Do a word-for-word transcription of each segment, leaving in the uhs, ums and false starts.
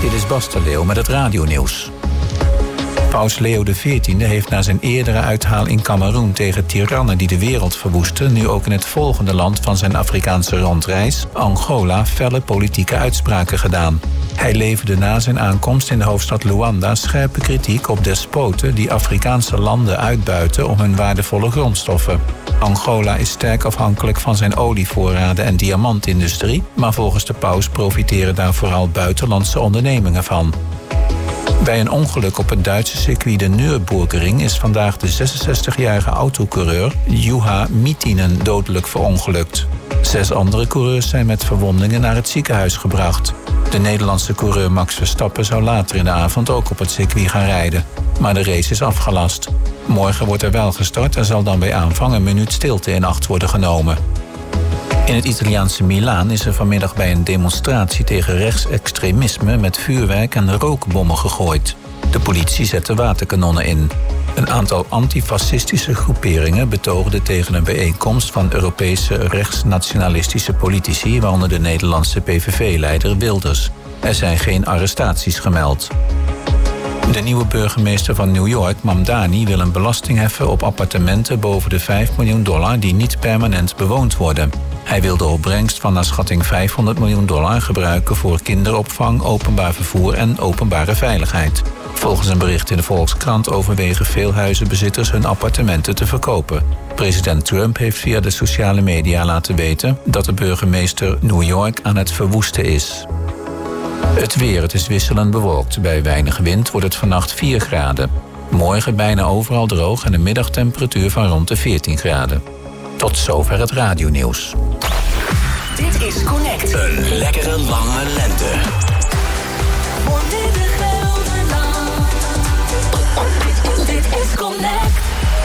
Dit is Bas de Leeuw met het radionieuws. Paus Leo de veertiende heeft na zijn eerdere uithaal in Kameroen tegen tirannen die de wereld verwoesten, nu ook in het volgende land van zijn Afrikaanse rondreis, Angola, felle politieke uitspraken gedaan. Hij leverde na zijn aankomst in de hoofdstad Luanda scherpe kritiek op despoten die Afrikaanse landen uitbuiten om hun waardevolle grondstoffen. Angola is sterk afhankelijk van zijn olievoorraden en diamantindustrie, maar volgens de paus profiteren daar vooral buitenlandse ondernemingen van. Bij een ongeluk op het Duitse circuit de Nürburgring is vandaag de zesenzestigjarige autocoureur Juha Mittinen dodelijk verongelukt. Zes andere coureurs zijn met verwondingen naar het ziekenhuis gebracht. De Nederlandse coureur Max Verstappen zou later in de avond ook op het circuit gaan rijden. Maar de race is afgelast. Morgen wordt er wel gestart en zal dan bij aanvang een minuut stilte in acht worden genomen. In het Italiaanse Milaan is er vanmiddag bij een demonstratie tegen rechtsextremisme met vuurwerk en rookbommen gegooid. De politie zette waterkanonnen in. Een aantal antifascistische groeperingen betoogden tegen een bijeenkomst van Europese rechtsnationalistische politici, waaronder de Nederlandse P V V-leider Wilders. Er zijn geen arrestaties gemeld. De nieuwe burgemeester van New York, Mamdani, wil een belasting heffen op appartementen boven de vijf miljoen dollar die niet permanent bewoond worden. Hij wil de opbrengst van naar schatting vijfhonderd miljoen dollar gebruiken voor kinderopvang, openbaar vervoer en openbare veiligheid. Volgens een bericht in de Volkskrant overwegen veel huizenbezitters hun appartementen te verkopen. President Trump heeft via de sociale media laten weten dat de burgemeester New York aan het verwoesten is. Het weer, het is wisselend bewolkt. Bij weinig wind wordt het vannacht vier graden. Morgen bijna overal droog en een middagtemperatuur van rond de veertien graden. Tot zover het radionieuws. Dit is Connect. Een lekkere lange lente. Voor Midden-Gelderland. Dit is Connect.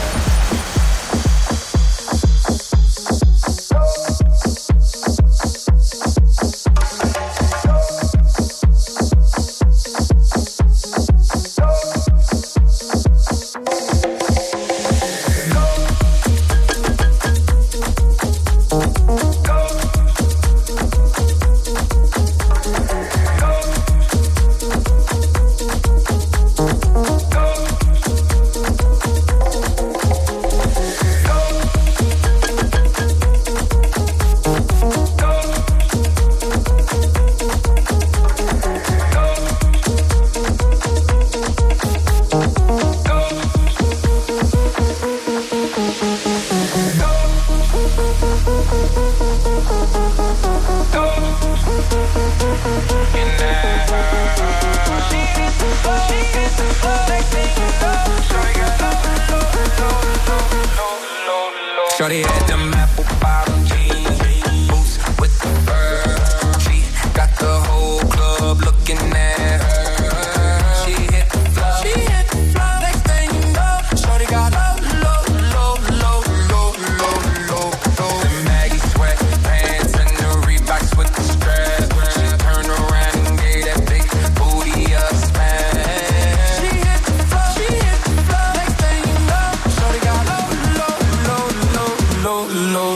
Shorty had them apple bottom jeans, boots with the fur. She got the whole club looking at her. She hit the floor, she hit the floor. Next thing you know, shorty got low, low, low, low, low, low, low, low. The Maggie sweat pants and the Reeboks with the strap. She turned around and gave that big booty a smash. She hit the floor, she hit the floor. Next thing you know, shorty got low, low, low, low, low, low.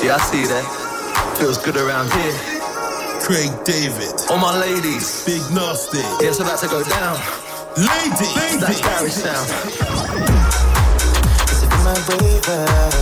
Yeah, I see that. Feels good around here. Craig David. All my ladies. Big Nasty. Yeah, it's about to go down. Ladies. Ladies. That's Barry sound. It's in my ravers.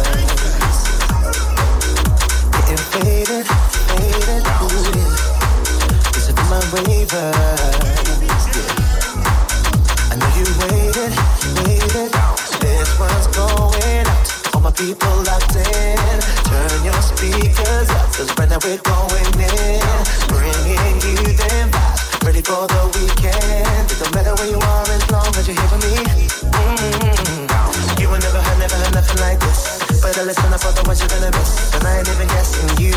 Getting faded, faded, ooh, yeah. It's in my ravers. I know you waited, waited. This one's going out. All my people locked in. Turn your speakers up, cause right now we're going in. Bringing you them vibes, ready for the weekend. It don't matter where you are as long as you're here with me. Mm-hmm. You will never have, never had nothing like this. Better listen up for the ones you're gonna miss. And I ain't even guessing you.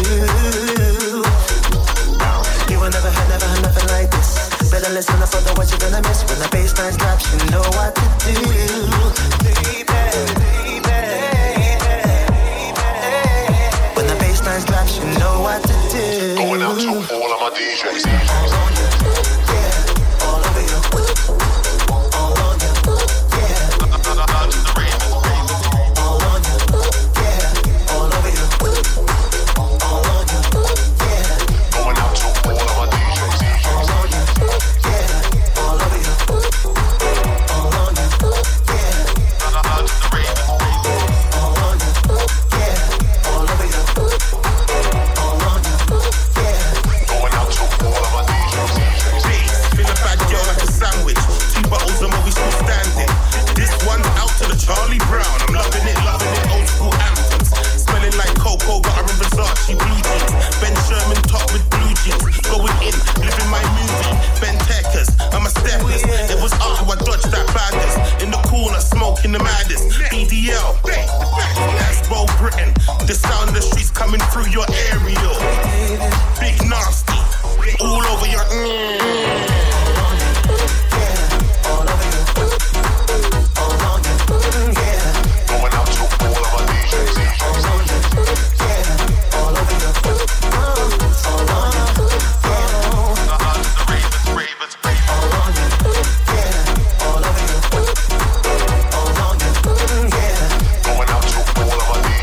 You will never have, never had nothing like this. Better listen up for the ones you're gonna miss. When the bassline drops, you know what to do. Baby, baby. When the bassline drops, you know what to do. Going out to all of my D Js. Yeah, all over you. All on you. Yeah. All on you. Yeah, all over you. All on you. Yeah. Going out to all of my D Js. All on you. Yeah, all over you. All on you. Yeah. All on you. Yeah, all over you. All on you. Yeah. Going out to all of my D Js. Feel a bad girl like a sandwich. Two bottles and we still standing. This one's out to the Charlie Brown. I'm loving it, loving it. Old school anthems. Smelling like cocoa, got her in Versace blue jeans. Ben Sherman top with blue jeans. Going in, living my movie. Ben Teckers, I'm a steppers. It was art how I dodged that badness. In the corner, smoking the maddest. B D L, that's Bo Britain. The sound of the streets coming through your area. Big Nasty, all over your. Mm. Going out to all of my D Js. Going out to all of my D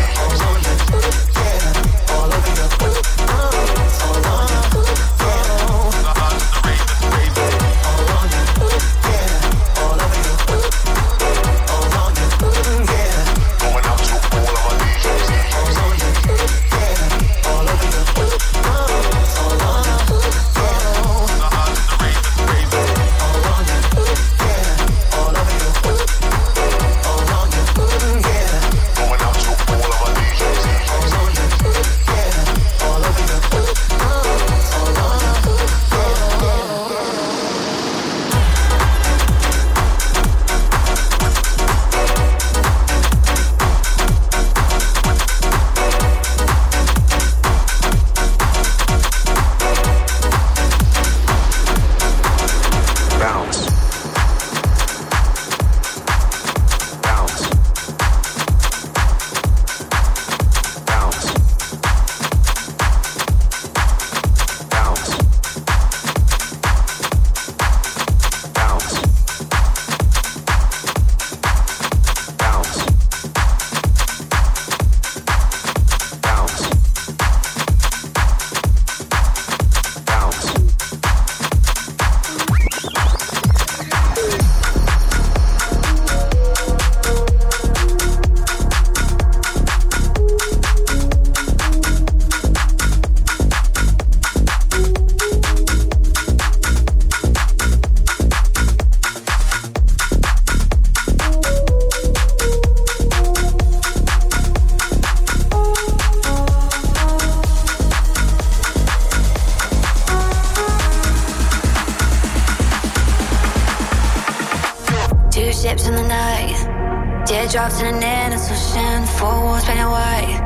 ships in the night. Teardrops in an endless ocean. Four walls painted white.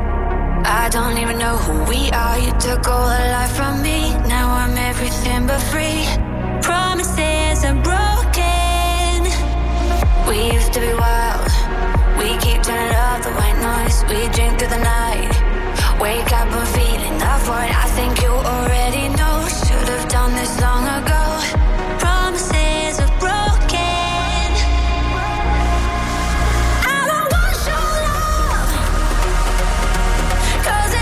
I don't even know who we are. You took all the life from me. Now I'm everything but free. Promises are broken. We used to be wild. We keep turning up the white noise. We drink through the night. Wake up and feeling the void. I think you already know. Should have done this long ago. Promises are broken. I don't want your love, 'cause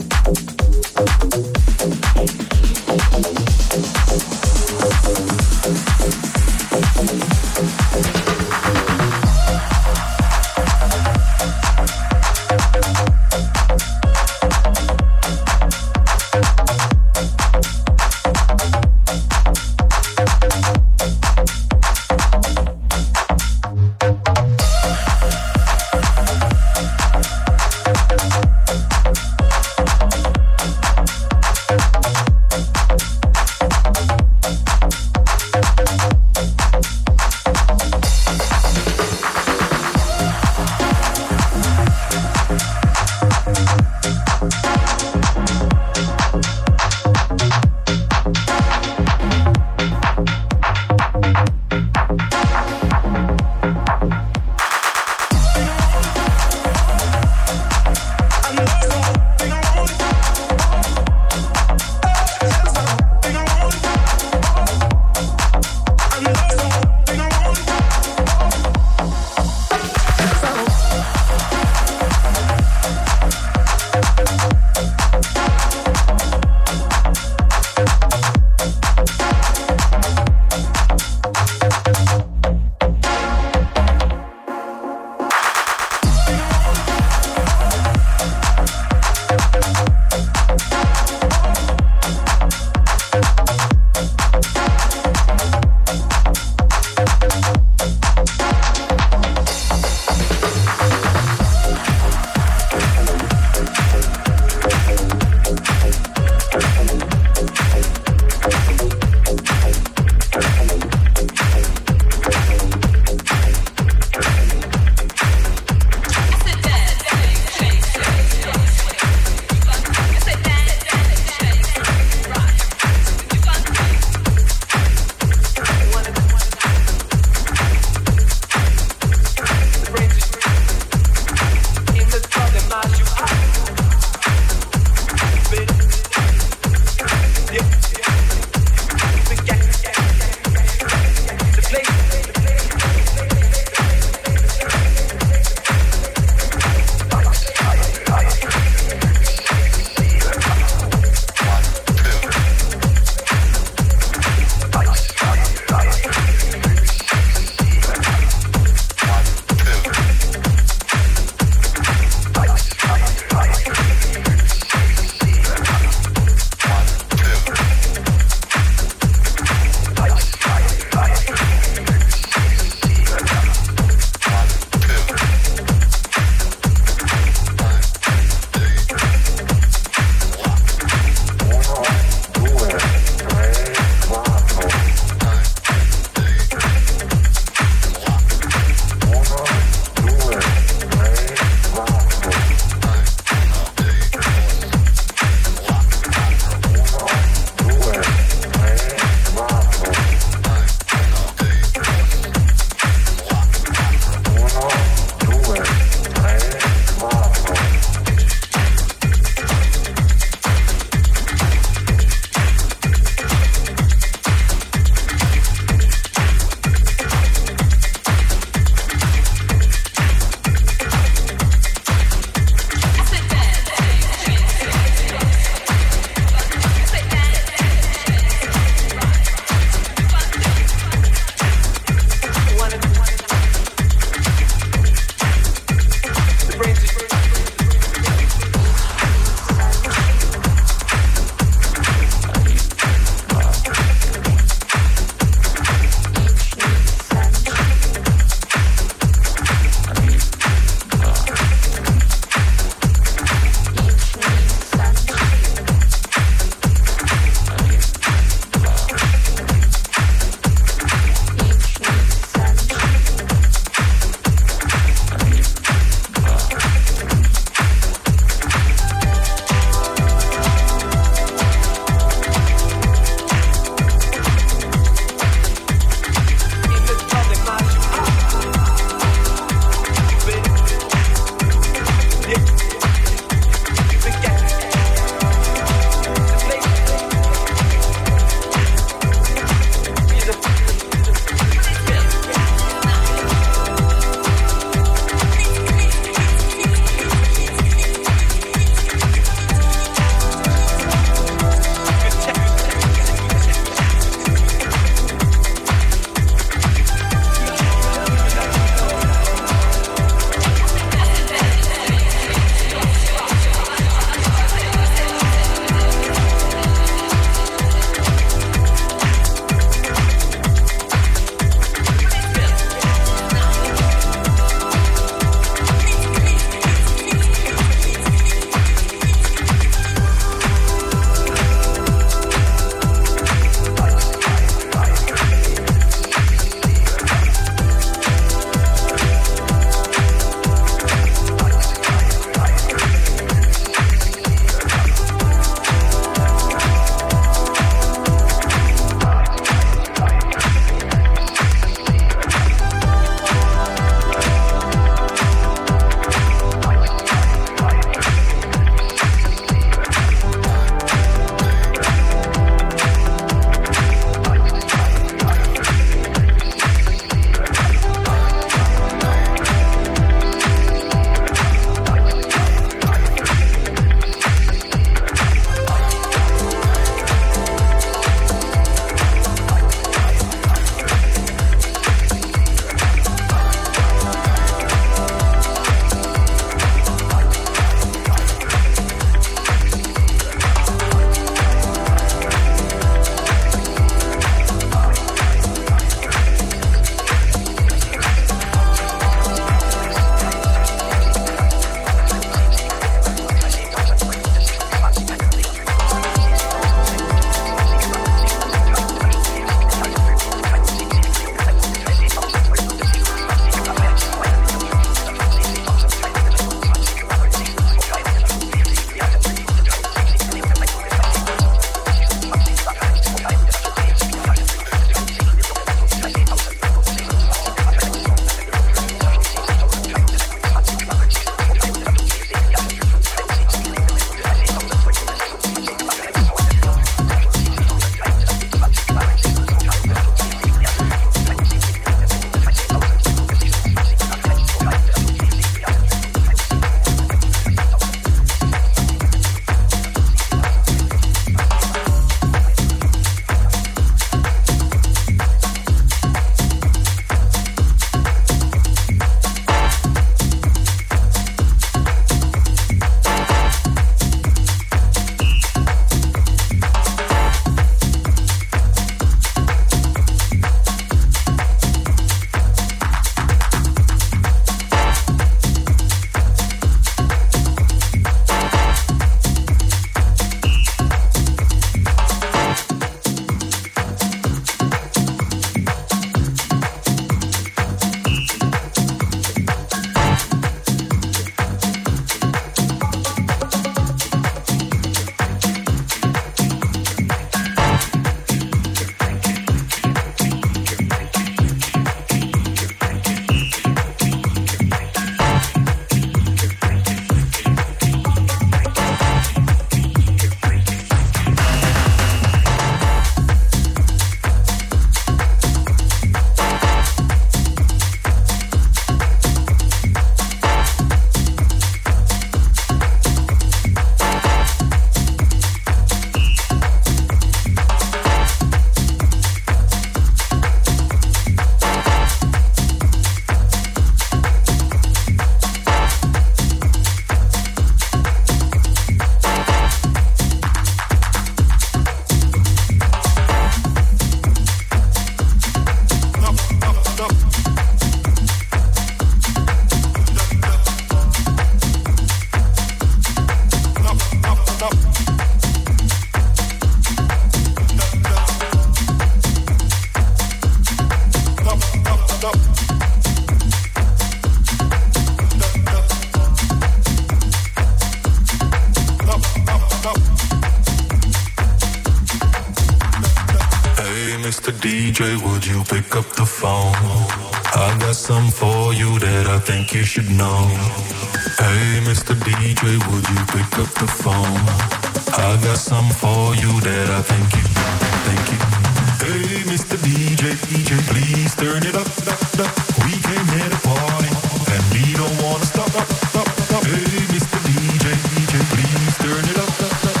J, would you pick up the phone? I got something for you that I think you should know. Hey, Mister D J, would you pick up the phone? I got something for you that I think you, think you. Hey, Mister D J, D J, please turn it up, up, up. We came here to party, and we don't wanna stop, up, up, up. Hey, Mister D J, D J, please turn it up, up, up, up.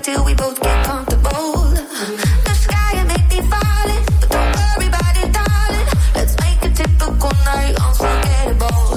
till we both get comfortable. The sky and make me falling, but don't worry about it, darling. Let's make a typical night unforgettable.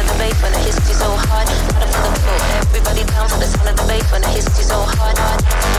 Everybody down to the sound of the bass when it hits you so hard.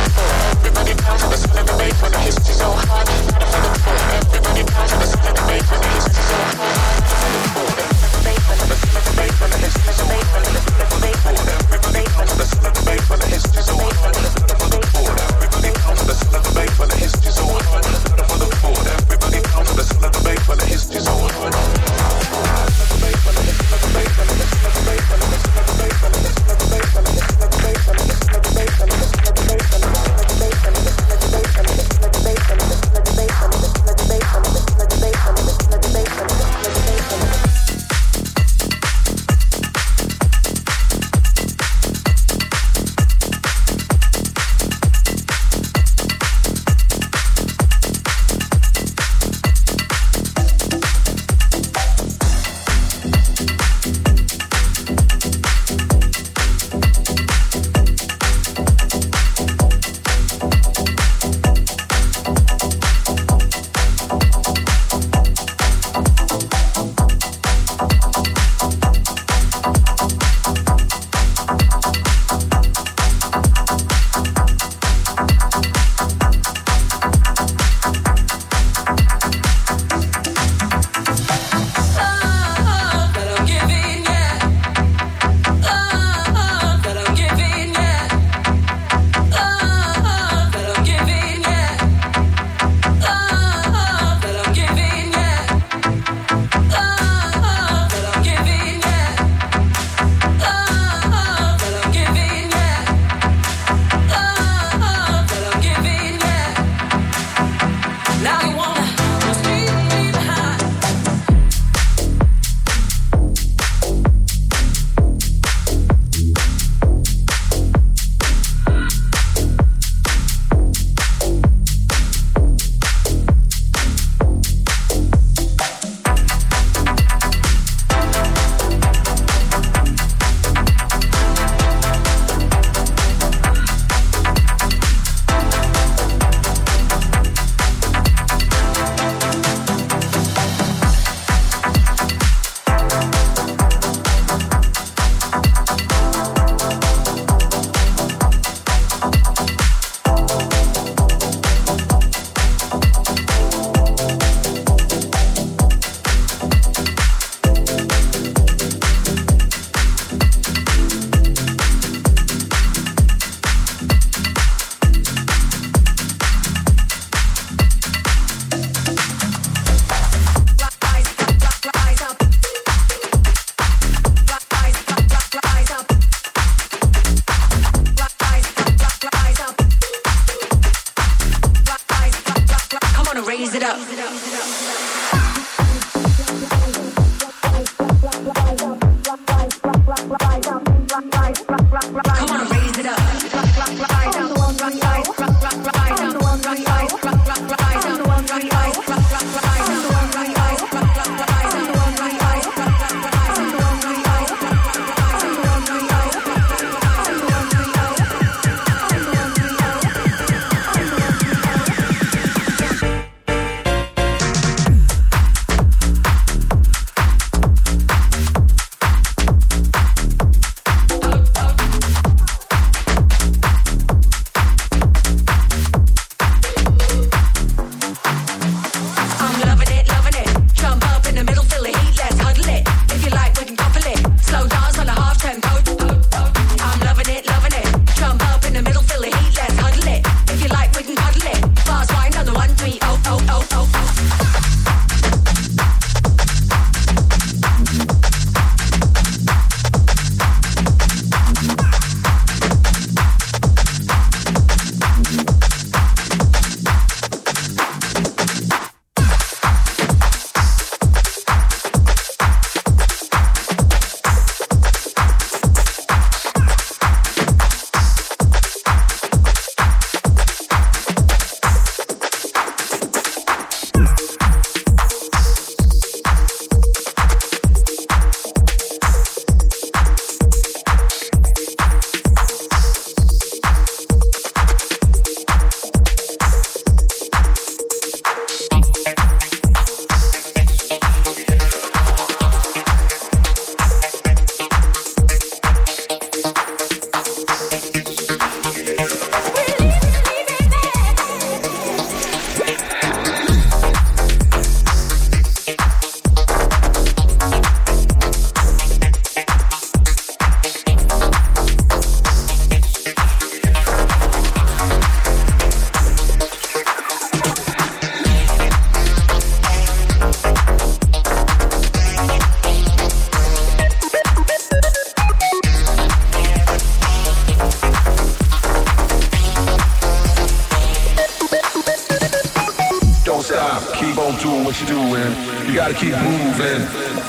what you're doing. You gotta keep moving.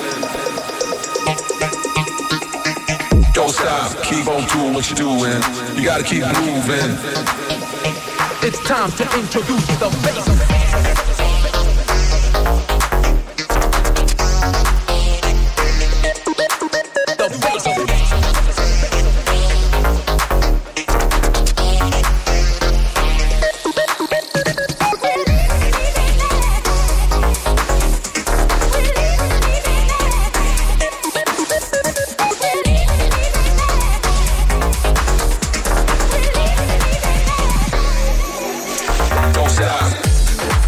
Don't stop, keep on doing what you're doing. You gotta keep moving. It's time to introduce the bass. Don't stop.